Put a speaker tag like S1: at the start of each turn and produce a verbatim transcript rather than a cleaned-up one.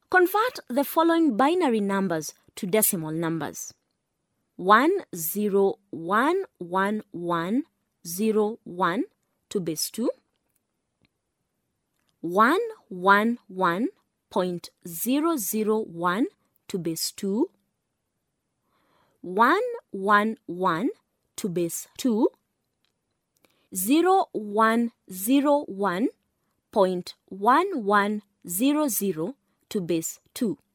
S1: Convert the following binary numbers to decimal numbers. one zero one one one zero one to base two. one one one point zero zero one to base two. one one one to base two. zero one zero one point one one zero zero to base two.